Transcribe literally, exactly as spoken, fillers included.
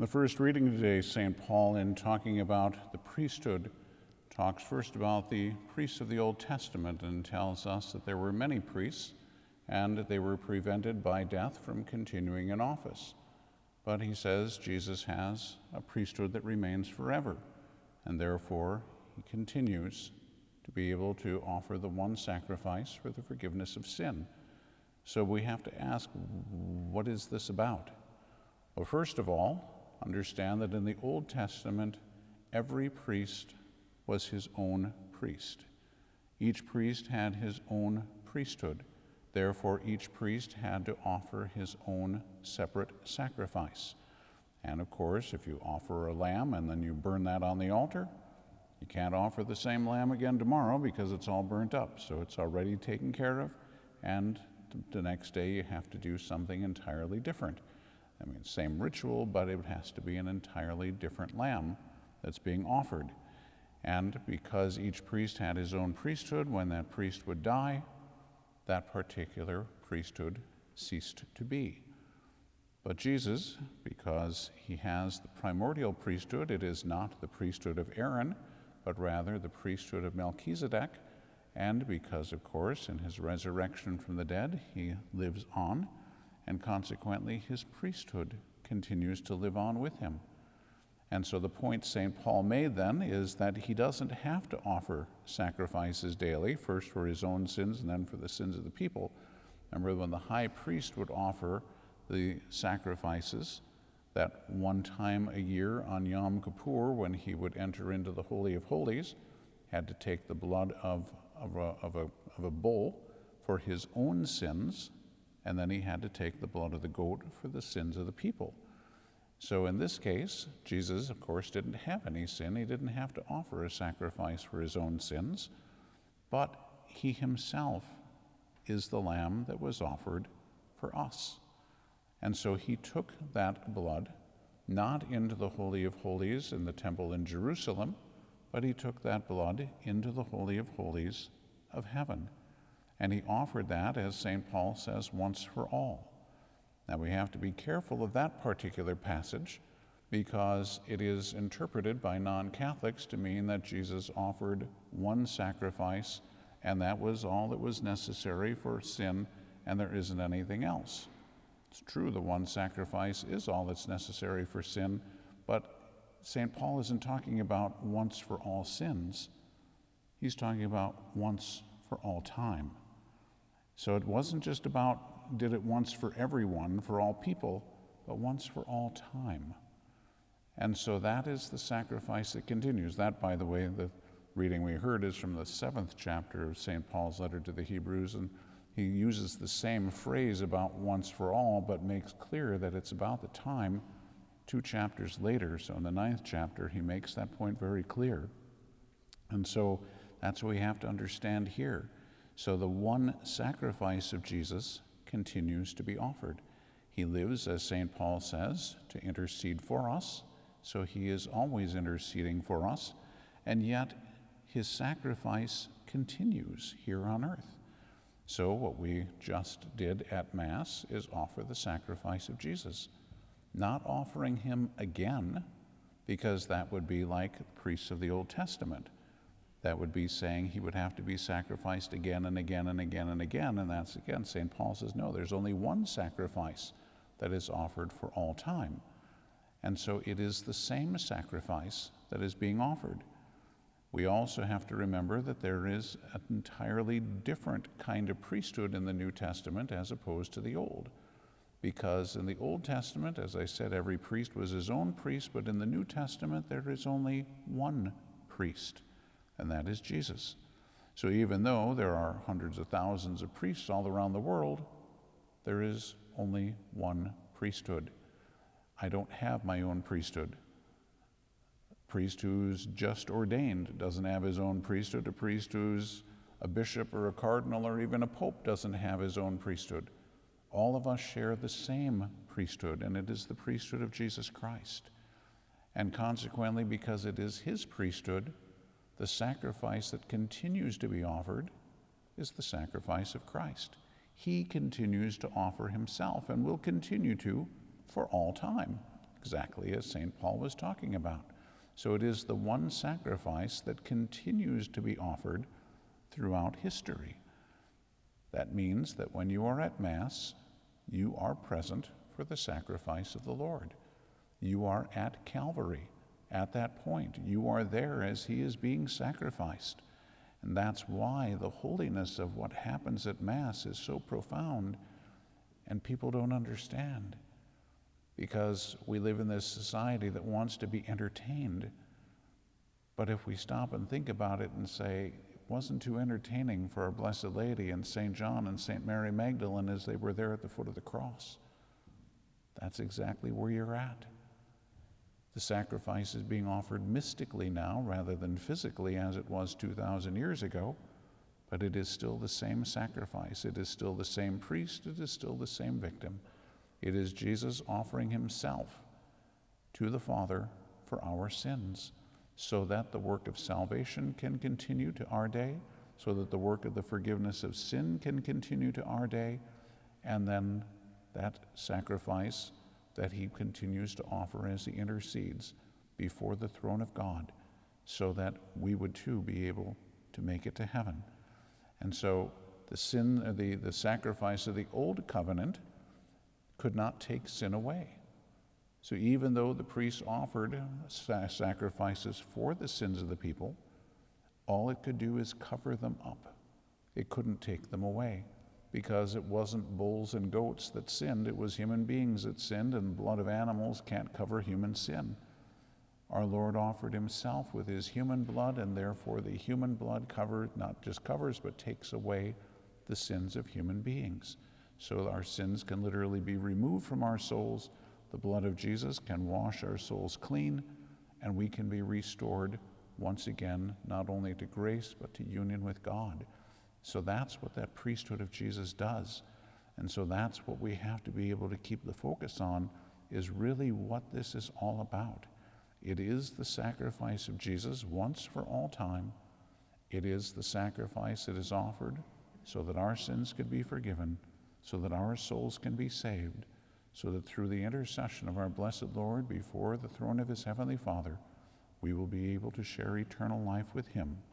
The first reading today, Saint Paul, in talking about the priesthood, talks first about the priests of the Old Testament and tells us that there were many priests and they were prevented by death from continuing in office. But he says Jesus has a priesthood that remains forever, and therefore he continues to be able to offer the one sacrifice for the forgiveness of sin. So we have to ask, what is this about? Well, first of all, understand that in the Old Testament, every priest was his own priest. Each priest had his own priesthood. Therefore, each priest had to offer his own separate sacrifice. And of course, if you offer a lamb and then you burn that on the altar, you can't offer the same lamb again tomorrow because it's all burnt up. So it's already taken care of, and the next day you have to do something entirely different. I mean, same ritual, but it has to be an entirely different lamb that's being offered. And because each priest had his own priesthood, when that priest would die, that particular priesthood ceased to be. But Jesus, because he has the primordial priesthood, it is not the priesthood of Aaron, but rather the priesthood of Melchizedek, and because, of course, in his resurrection from the dead, he lives on, and consequently his priesthood continues to live on with him. And so the point Saint Paul made then is that he doesn't have to offer sacrifices daily, first for his own sins and then for the sins of the people. Remember, when the high priest would offer the sacrifices, that one time a year on Yom Kippur, when he would enter into the Holy of Holies, had to take the blood of, of, a, of, a, of a bull for his own sins, and then he had to take the blood of the goat for the sins of the people. So in this case, Jesus, of course, didn't have any sin. He didn't have to offer a sacrifice for his own sins, but he himself is the lamb that was offered for us. And so he took that blood, not into the Holy of Holies in the temple in Jerusalem, but he took that blood into the Holy of Holies of heaven. And he offered that, as Saint Paul says, once for all. Now we have to be careful of that particular passage because it is interpreted by non-Catholics to mean that Jesus offered one sacrifice and that was all that was necessary for sin and there isn't anything else. It's true, the one sacrifice is all that's necessary for sin, but Saint Paul isn't talking about once for all sins. He's talking about once for all time. So it wasn't just about did it once for everyone, for all people, but once for all time. And so that is the sacrifice that continues. That, by the way, the reading we heard is from the seventh chapter of Saint Paul's letter to the Hebrews, and he uses the same phrase about once for all, but makes clear that it's about the time two chapters later. So in the ninth chapter, he makes that point very clear. And so that's what we have to understand here. So the one sacrifice of Jesus continues to be offered. He lives, as Saint Paul says, to intercede for us, so he is always interceding for us, and yet his sacrifice continues here on earth. So what we just did at Mass is offer the sacrifice of Jesus, not offering him again, because that would be like the priests of the Old Testament. That would be saying he would have to be sacrificed again and again and again and again, and that's again, Saint Paul says, no, there's only one sacrifice that is offered for all time. And so it is the same sacrifice that is being offered. We also have to remember that there is an entirely different kind of priesthood in the New Testament as opposed to the Old. Because in the Old Testament, as I said, every priest was his own priest, but in the New Testament there is only one priest, and that is Jesus. So even though there are hundreds of thousands of priests all around the world, there is only one priesthood. I don't have my own priesthood. A priest who's just ordained doesn't have his own priesthood. A priest who's a bishop or a cardinal or even a pope doesn't have his own priesthood. All of us share the same priesthood, and it is the priesthood of Jesus Christ. And consequently, because it is his priesthood, the sacrifice that continues to be offered is the sacrifice of Christ. He continues to offer himself and will continue to for all time, exactly as Saint Paul was talking about. So it is the one sacrifice that continues to be offered throughout history. That means that when you are at Mass, you are present for the sacrifice of the Lord. You are at Calvary at that point. You are there as he is being sacrificed. And that's why the holiness of what happens at Mass is so profound, and people don't understand, because we live in this society that wants to be entertained. But if we stop and think about it and say, it wasn't too entertaining for our Blessed Lady and Saint John and Saint Mary Magdalene as they were there at the foot of the cross, that's exactly where you're at. The sacrifice is being offered mystically now rather than physically as it was two thousand years ago, but it is still the same sacrifice. It is still the same priest. It is still the same victim. It is Jesus offering himself to the Father for our sins, so that the work of salvation can continue to our day, so that the work of the forgiveness of sin can continue to our day, and then that sacrifice that he continues to offer as he intercedes before the throne of God, so that we would too be able to make it to heaven. And so the sin, the, the sacrifice of the old covenant could not take sin away. So even though the priests offered sacrifices for the sins of the people, all it could do is cover them up. It couldn't take them away, because it wasn't bulls and goats that sinned, it was human beings that sinned, and blood of animals can't cover human sin. Our Lord offered himself with his human blood, and therefore the human blood covers, not just covers, but takes away the sins of human beings. So our sins can literally be removed from our souls. The blood of Jesus can wash our souls clean, and we can be restored once again, not only to grace, but to union with God. So that's what that priesthood of Jesus does. And so that's what we have to be able to keep the focus on, is really what this is all about. It is the sacrifice of Jesus once for all time. It is the sacrifice that is offered so that our sins could be forgiven, so that our souls can be saved, so that through the intercession of our blessed Lord before the throne of his heavenly Father, we will be able to share eternal life with him.